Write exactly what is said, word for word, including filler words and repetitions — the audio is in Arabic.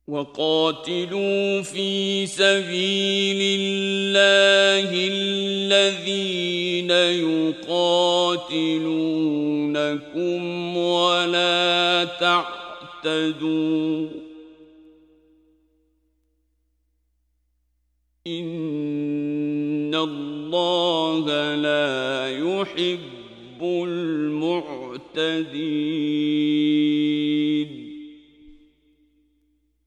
وقاتلوا في سبيل الله الذين يقاتلونكم ولا تعتدوا إن الله لا يحب المعتدين